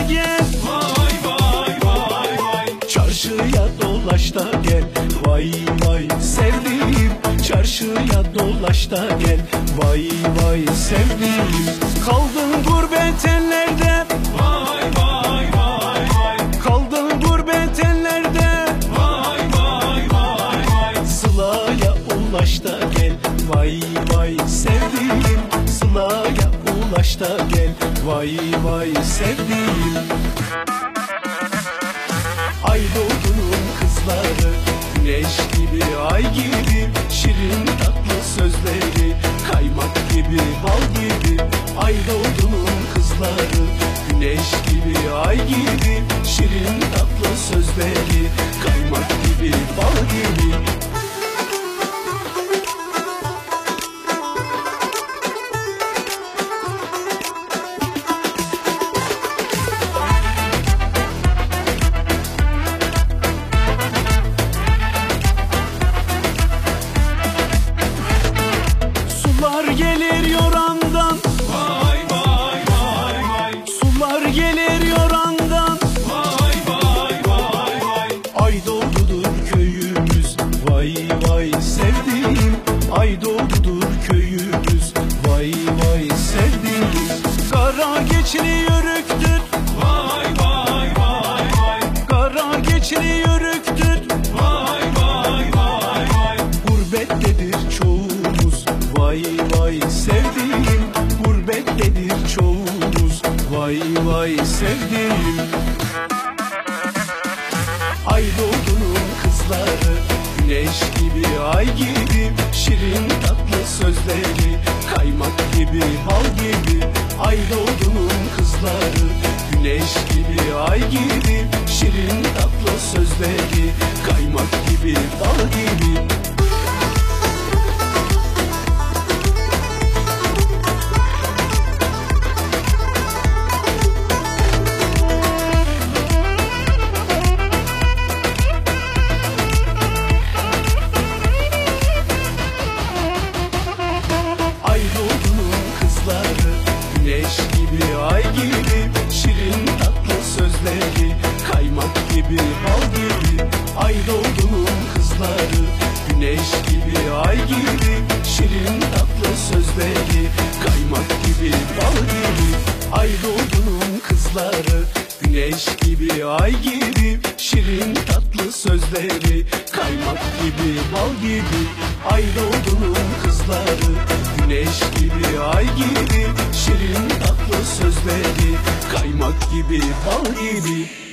gel. Vay vay vay vay. Çarşıya dolaş da gel. Vay vay sevdiğim. Çarşıya dolaş da gel. Vay vay sevdiğim. Kaldın gurbet ellerde. Vay vay vay vay. Kaldın gurbet ellerde. Vay vay vay vay. Sıla'ya ulaş da gel. Vay vay sevdiğim. Sıla'ya ulaş da gel. Vay vay sevdiğim. Aydoğdu'nun kızları güneş gibi, ay gibi, şirin tatlı sözleri kaymak gibi, bal gibi. Aydoğdu'nun kızları güneş gibi, ay gibi, şirin tatlı sözleri kaymak gibi, bal gibi. Sular gelir yorandan. Vay vay vay vay. Sular gelir yorandan. Vay vay vay vay. Aydoğdu'dur köyümüz. Vay vay sevdiğim. Aydoğdu'dur köyümüz. Vay vay sevdiğim. Kara geçli yörüktür. Vay vay vay vay. Kara geçli yörüktür. Vay vay vay vay. Gurbettedir çoğumuz. Vay vay sevdiğim. Gurbettedir çoğumuz. Vay vay sevdiğim. Aydoğdu'nun kızları güneş gibi, ay gibi, şirin tatlı sözleri kaymak gibi, bal gibi. Aydoğdu'nun kızları güneş gibi, ay gibi, şirin tatlı sözleri kaymak gibi, bal gibi. Aydoğdu'nun kızları güneş gibi, ay gibi, şirin tatlı sözleri kaymak gibi, bal gibi. Aydoğdu'nun kızları güneş gibi, ay gibi, şirin tatlı sözleri kaymak gibi, bal gibi. Aydoğdu'nun kızları güneş gibi, ay gibi, şirin tatlı sözleri kaymak gibi, bal gibi. Aydoğdu'nun kızları güneş gibi, ay gibi, şirin tatlı sözleri kaymak gibi, bal gibi.